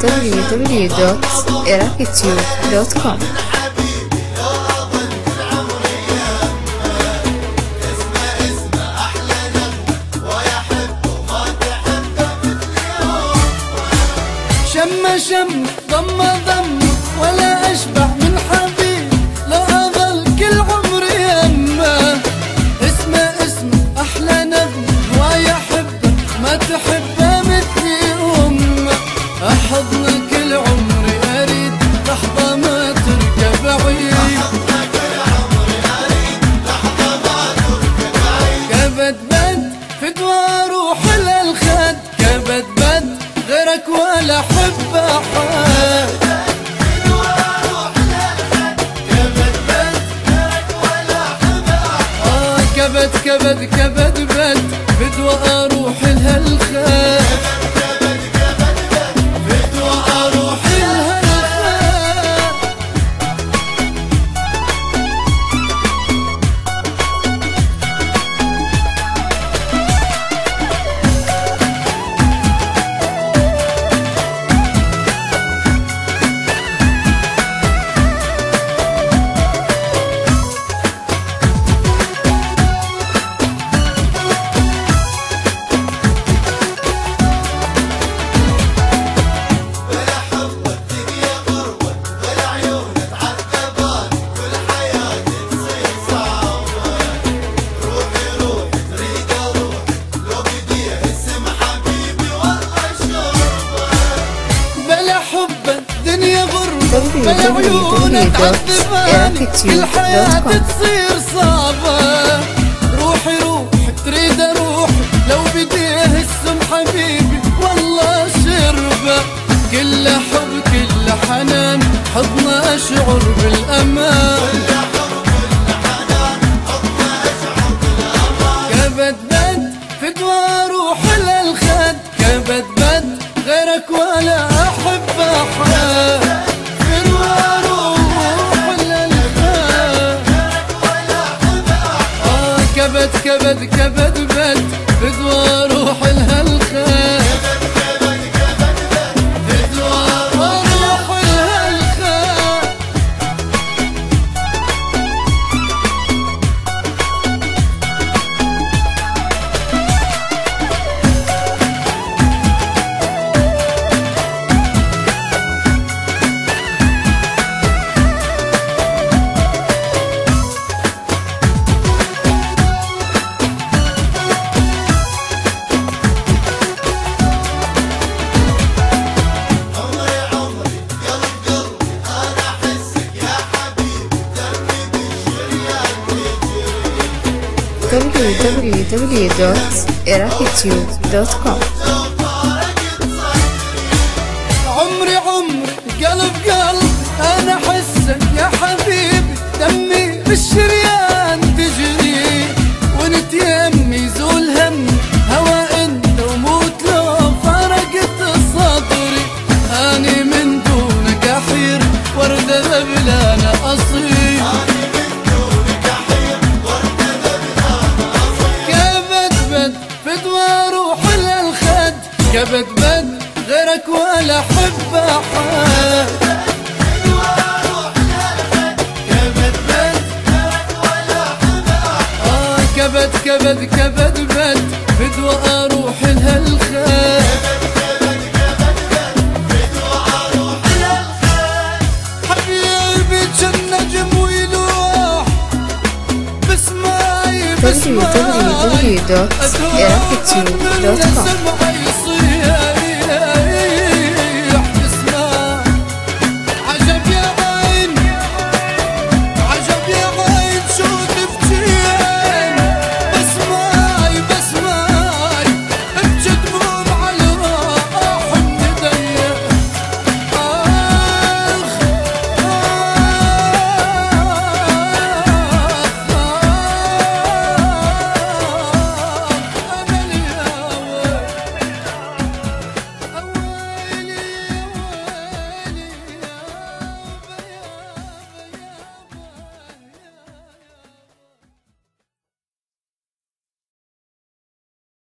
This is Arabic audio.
www.iraqtube.com. شم ضم ولا أشبع من حبيب، لا أظل كل عمري يمه. اسمه أحلى نغم ويحبه، ما تحبه مثلي أمه. أحضنك كل عمري أريد، لحظة ما تركب بعيد. كبد فدوى روح للخد، كبد غيرك ولا حب أحد. كبد فدوى أروح لها الخد. فدوى أروح لها الخد. بلا عيونك عذباني، كل حياتي تصير صعبة. روحي تريد اروح، لو بديه السم حبيبي والله شربه. كل حب كل حنان، حضن اشعر بالامان. كبد فدوى روح للخد، كبد غيرك ولا احب احد. كبد فدوى روح لها الخد. فدوى روح لها الخد. www.iraqtube.com. عمري قلب أنا حسك يا حبيبي، دمي بالشريان تجري. وانت يمي زول همي، هوا انت وموت لو فرقت صدري. اني من دونك احير، وردة ذبلانة اصير. كبد غيرك ولا حب أحد. كبد فدوى أروح لها الخد. حبيبي كالنجم ويلوح بسماي www.iraqtube.com.